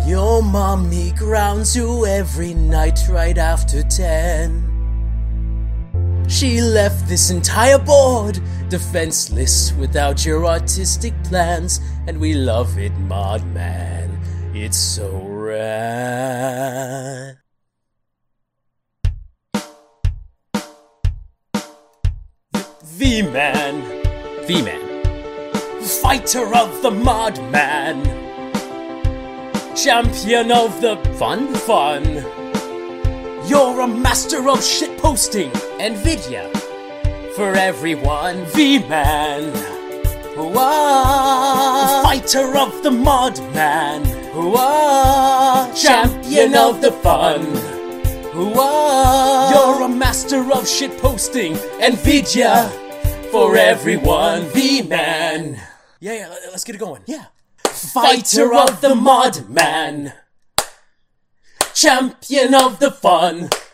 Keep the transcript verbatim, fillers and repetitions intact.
Your mommy grounds you every night right after ten. She left this entire board defenseless without your artistic plans, and we love it, Mod Man. It's so rad. V-Man. V-Man. Fighter of the Mod Man. Champion of the fun fun. You're a master of shitposting and video for everyone. V-Man. Whoa. Fighter of the Mod Man. Whoa. Champion of the fun. Whoa. You're a master of shitposting and video for everyone. V-Man. Yeah, yeah, let's get it going. Yeah. Fighter of the Mod Man. Champion of the fun.